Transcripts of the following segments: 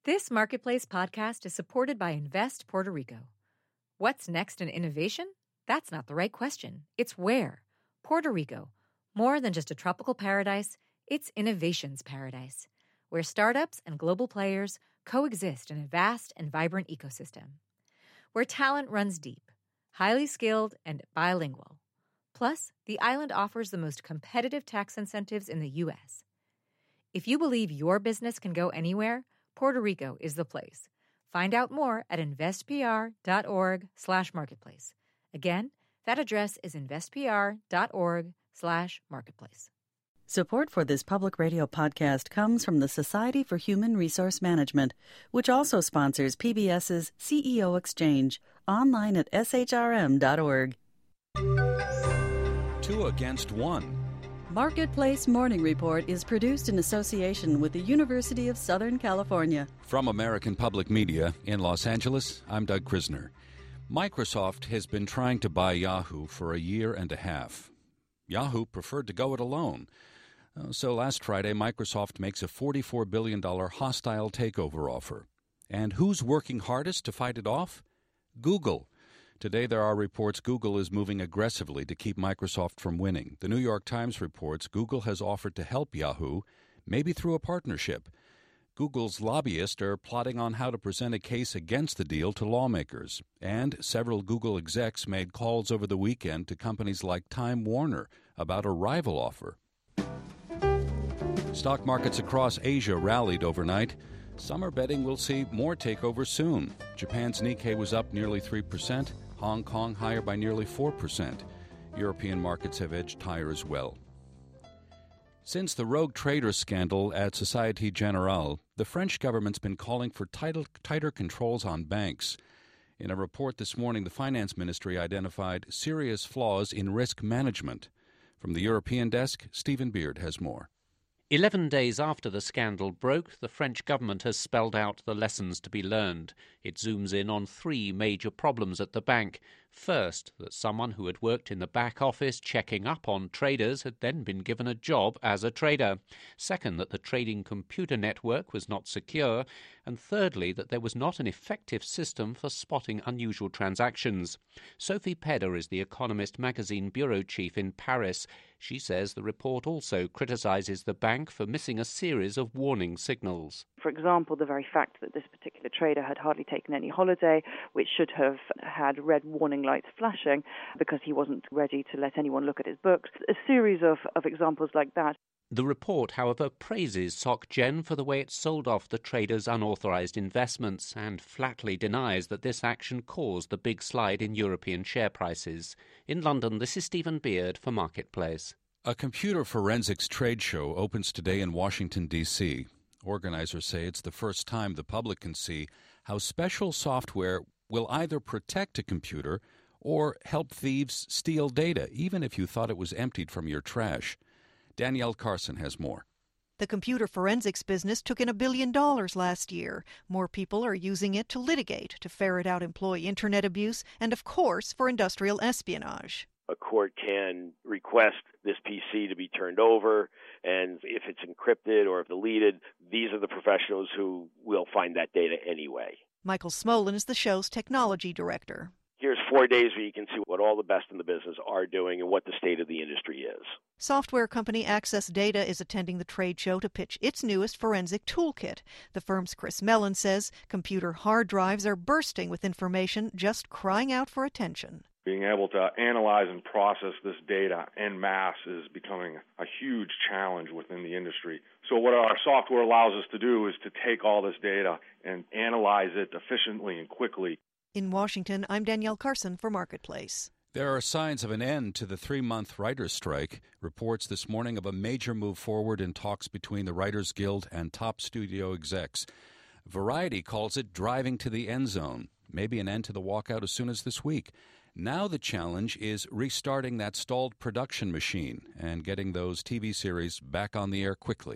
This Marketplace podcast is supported by Invest Puerto Rico. What's next in innovation? That's not the right question. It's where. Puerto Rico. More than just a tropical paradise, it's innovation's paradise, where startups and global players coexist in a vast and vibrant ecosystem. Where talent runs deep, highly skilled, and bilingual. Plus, the island offers the most competitive tax incentives in the U.S. If you believe your business can go anywhere, Puerto Rico is the place. Find out more at investpr.org/marketplace. Again, that address is investpr.org/marketplace. Support for this public radio podcast comes from the Society for Human Resource Management, which also sponsors PBS's CEO Exchange, online at shrm.org. 2 against 1. Marketplace Morning Report is produced in association with the University of Southern California. From American Public Media in Los Angeles, I'm Doug Krisner. Microsoft has been trying to buy Yahoo for a year and a half. Yahoo preferred to go it alone. So last Friday, Microsoft makes a $44 billion hostile takeover offer. And who's working hardest to fight it off? Google. Today there are reports Google is moving aggressively to keep Microsoft from winning. The New York Times reports Google has offered to help Yahoo, maybe through a partnership. Google's lobbyists are plotting on how to present a case against the deal to lawmakers. And several Google execs made calls over the weekend to companies like Time Warner about a rival offer. Stock markets across Asia rallied overnight. Some are betting we'll see more takeovers soon. Japan's Nikkei was up nearly 3%. Hong Kong higher by nearly 4%. European markets have edged higher as well. Since the rogue trader scandal at Société Générale, the French government's been calling for tighter controls on banks. In a report this morning, the Finance Ministry identified serious flaws in risk management. From the European desk, Stephen Beard has more. 11 days after the scandal broke, the French government has spelled out the lessons to be learned. It zooms in on 3 major problems at the bank. First, that someone who had worked in the back office checking up on traders had then been given a job as a trader. Second, that the trading computer network was not secure. And thirdly, that there was not an effective system for spotting unusual transactions. Sophie Pedder is the Economist magazine bureau chief in Paris. She says the report also criticizes the bank for missing a series of warning signals. For example, the very fact that this particular trader had hardly taken any holiday, which should have had red warning lights flashing because he wasn't ready to let anyone look at his books. A series of examples like that. The report, however, praises Soc Gen for the way it sold off the trader's unauthorized investments and flatly denies that this action caused the big slide in European share prices. In London, this is Stephen Beard for Marketplace. A computer forensics trade show opens today in Washington, D.C. Organizers say it's the first time the public can see how special software will either protect a computer or help thieves steal data, even if you thought it was emptied from your trash. Danielle Carson has more. The computer forensics business took in $1 billion last year. More people are using it to litigate, to ferret out employee internet abuse, and of course for industrial espionage. A court can request this PC to be turned over, and if it's encrypted or deleted, these are the professionals who will find that data anyway. Michael Smolin is the show's technology director. Here's 4 days where you can see what all the best in the business are doing and what the state of the industry is. Software company Access Data is attending the trade show to pitch its newest forensic toolkit. The firm's Chris Mellon says computer hard drives are bursting with information just crying out for attention. Being able to analyze and process this data en masse is becoming a huge challenge within the industry. So what our software allows us to do is to take all this data and analyze it efficiently and quickly. In Washington, I'm Danielle Carson for Marketplace. There are signs of an end to the 3-month writers' strike. Reports this morning of a major move forward in talks between the Writers Guild and top studio execs. Variety calls it driving to the end zone. Maybe an end to the walkout as soon as this week. Now the challenge is restarting that stalled production machine and getting those TV series back on the air quickly.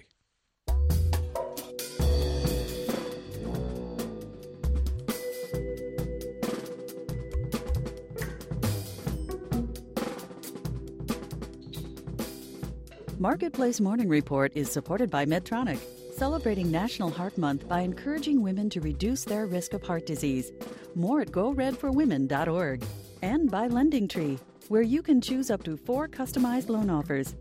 Marketplace Morning Report is supported by Medtronic. celebrating National Heart Month by encouraging women to reduce their risk of heart disease. More at GoRedForWomen.org. And by LendingTree, where you can choose up to 4 customized loan offers.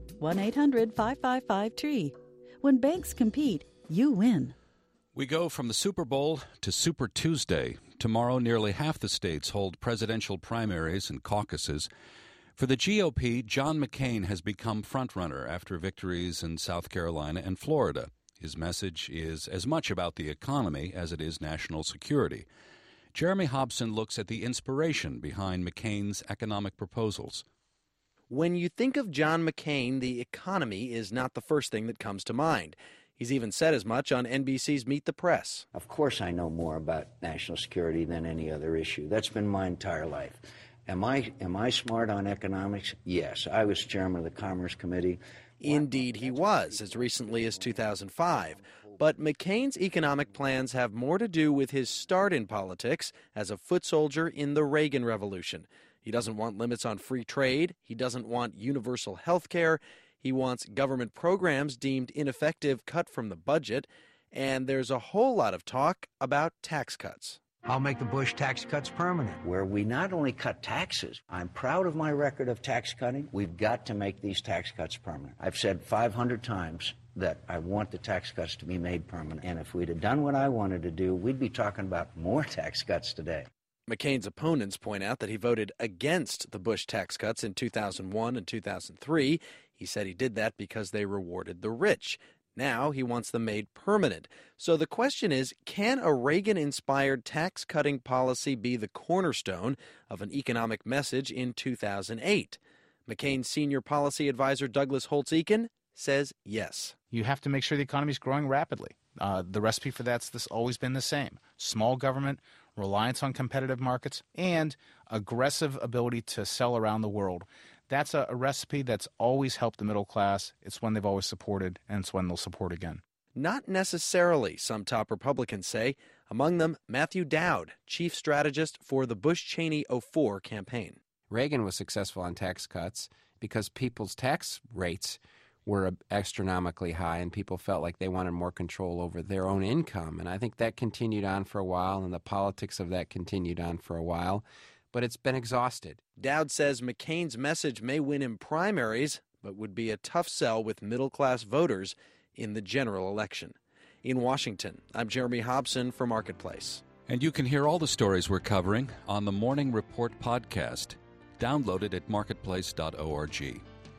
1-800-555-TREE. When banks compete, you win. We go from the Super Bowl to Super Tuesday. Tomorrow, nearly half the states hold presidential primaries and caucuses. For the GOP, John McCain has become frontrunner after victories in South Carolina and Florida. His message is as much about the economy as it is national security. Jeremy Hobson looks at the inspiration behind McCain's economic proposals. When you think of John McCain, the economy is not the first thing that comes to mind. He's even said as much on NBC's Meet the Press. Of course I know more about national security than any other issue. That's been my entire life. Am I smart on economics? Yes. I was chairman of the Commerce Committee. Indeed he was, as recently as 2005. But McCain's economic plans have more to do with his start in politics as a foot soldier in the Reagan Revolution. He doesn't want limits on free trade. He doesn't want universal health care. He wants government programs deemed ineffective cut from the budget. And there's a whole lot of talk about tax cuts. I'll make the Bush tax cuts permanent. Where we not only cut taxes, I'm proud of my record of tax cutting. We've got to make these tax cuts permanent. I've said 500 times that I want the tax cuts to be made permanent. And if we'd have done what I wanted to do, we'd be talking about more tax cuts today. McCain's opponents point out that he voted against the Bush tax cuts in 2001 and 2003. He said he did that because they rewarded the rich. Now he wants them made permanent. So the question is, can a Reagan-inspired tax-cutting policy be the cornerstone of an economic message in 2008? McCain's senior policy advisor Douglas Holtz-Eakin says yes. You have to make sure the economy is growing rapidly. The recipe for that's always been the same. Small government, reliance on competitive markets, and aggressive ability to sell around the world. That's a recipe that's always helped the middle class. It's one they've always supported, and it's one they'll support again. Not necessarily, some top Republicans say. Among them, Matthew Dowd, chief strategist for the Bush-Cheney 04 campaign. Reagan was successful on tax cuts because people's tax rates were astronomically high, and people felt like they wanted more control over their own income. And I think that continued on for a while, and the politics of that continued on for a while. But it's been exhausted. Dowd says McCain's message may win in primaries, but would be a tough sell with middle-class voters in the general election. In Washington, I'm Jeremy Hobson for Marketplace. And you can hear all the stories we're covering on the Morning Report podcast. Download it at marketplace.org.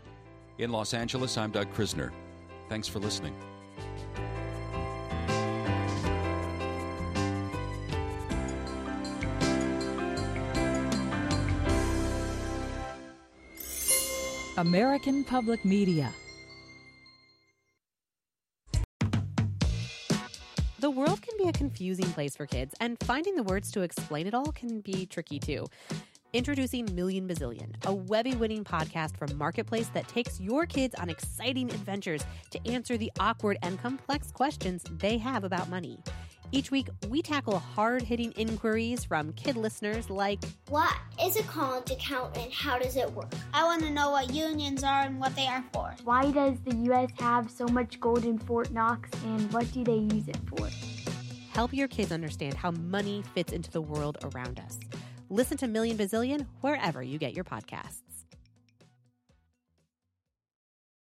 In Los Angeles, I'm Doug Krisner. Thanks for listening. American Public Media. The world can be a confusing place for kids, and finding the words to explain it all can be tricky too. Introducing Million Bazillion, a Webby-winning podcast from Marketplace that takes your kids on exciting adventures to answer the awkward and complex questions they have about money. Each week, we tackle hard-hitting inquiries from kid listeners like, what is a college account and how does it work? I want to know what unions are and what they are for. Why does the U.S. have so much gold in Fort Knox and what do they use it for? Help your kids understand how money fits into the world around us. Listen to Million Bazillion wherever you get your podcasts.